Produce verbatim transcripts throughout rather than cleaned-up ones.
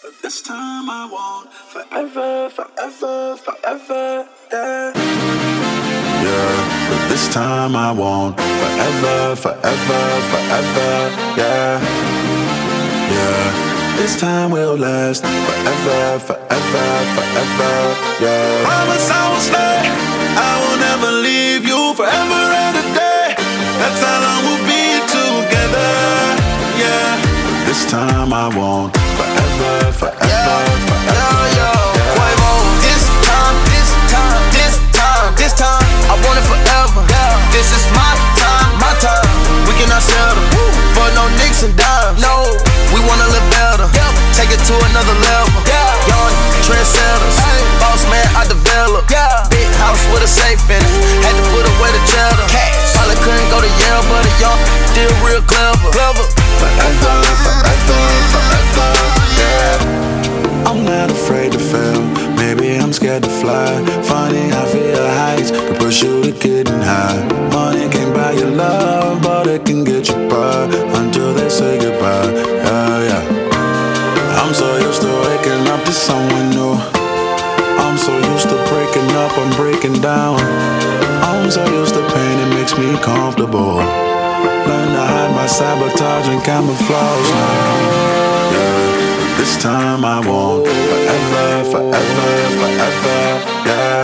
But this time I want forever, forever, forever, yeah. Yeah, but this time I want forever, forever, forever, yeah. Yeah, this time will last forever, forever, forever, yeah. Promise I will stay, I will never leave you forever and a day. That's how long we'll be together, yeah. But this time I want forever, forever, yeah. Forever, yo, yo. yeah. Quavo. This time, this time, this time, this time, I want it forever. Yeah. This is my time, my time. We cannot settle Woo. For no nicks and dimes. No, we wanna live better. Yep. Take it to another level. Yeah. Young trendsetters, hey. Boss man, I develop. Yeah. Big house with a safe in it. Had to put away the cheddar. Cash. Probably couldn't go to Yale, but a young, still real clever. Clever. Forever, forever, forever, yeah. I'm not afraid to fail. Maybe I'm scared to fly. Funny, I feel heights can push you to getting high. Money can buy your love, but it can get you by until they say goodbye. Yeah, yeah. I'm so used to waking up to someone new. I'm so used to breaking up, I'm breaking down. I'm so used to pain, it makes me comfortable. Learn to hide my sabotage and camouflage now. Yeah, this time I want forever, forever, forever, yeah.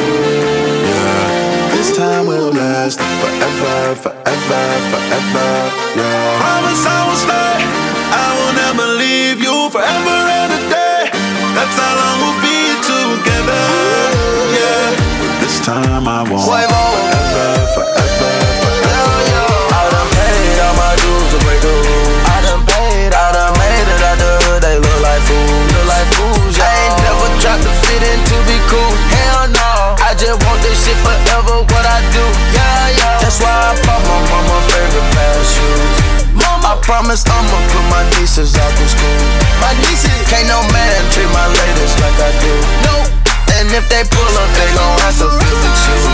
Yeah, this time will last forever, forever, forever, yeah. Promise I will stay, I will never leave you forever and a day. That's how long we'll be together, yeah. This time I want Quavo. forever, forever, forever. I done paid all my dues to break the rules. I done paid, I done made it out the hood. They look like fools, look like fools. I ain't never tried to fit in to be cool. Hell no, I just want this shit forever. What I do, yeah, yeah. That's why I bought my mama favorite pair of shoes. Mama, I promise I'ma put my nieces out to school. My nieces, can't no man treat my ladies like I do. No, and if they pull up, they gon' have to feel the shoes.